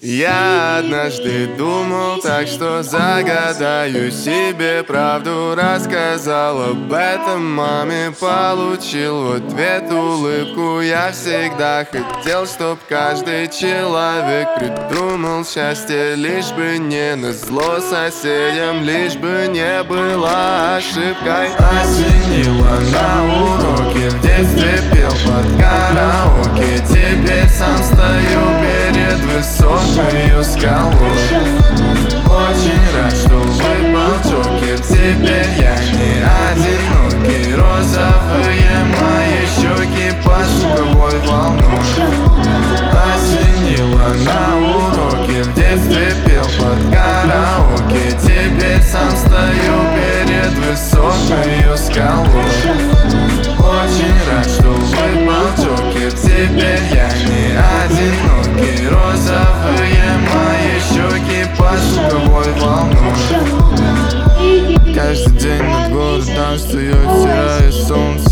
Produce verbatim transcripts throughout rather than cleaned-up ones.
Я однажды думал так, что загадаю себе правду. Рассказал об этом маме, получил в ответ улыбку. Я всегда хотел, чтоб каждый человек придумал счастье, лишь бы не назло соседям, лишь бы не было ошибкой. Осенило на уроке, в детстве пел под караоке. Теперь сам стою перед высокой скалой. Очень рад, что выпал Джокер. Теперь я не одинокий. Розовые мои щеки под звуковой волной. Осенило на уроке, в детстве пел под караоке. Теперь сам стою перед высокой скалой. Очень рад, что выпал Джокер. Теперь я не одинокий. Розовые мои щеки под звуковой волной. Каждый день над городом встает, стирая солнце,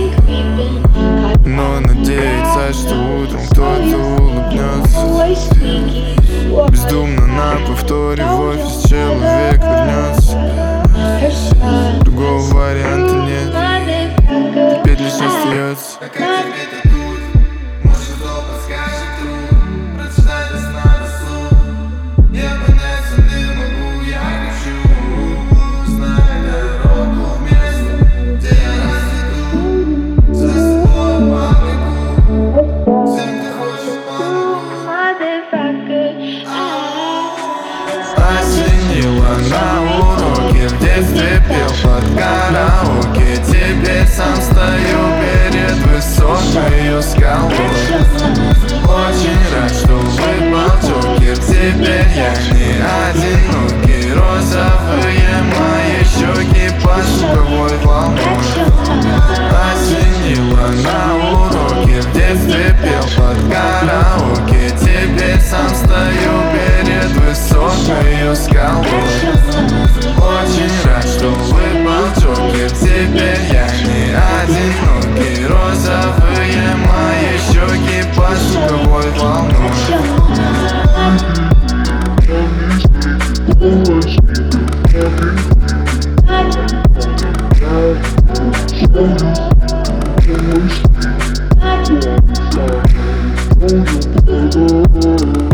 но надеется, что утром кто-то улыбнется. Бездумно на повторе в офис человек вернется. Другого варианта нет, теперь лишь остается. Осенило на уроке, в детстве пел под караоке. Теперь сам стою перед высокой скалой. Очень рад, что выпал Джокер. Теперь я не одинокий. Розовые мои щеки под звуковой волной. Осенило на уроке, в детстве пел под караоке. Теперь сам стою перед высокой скалой. Очень рад, что выпал Джокер. Теперь я не одинокий. Розовые мои щеки под звуковой волной. Oh,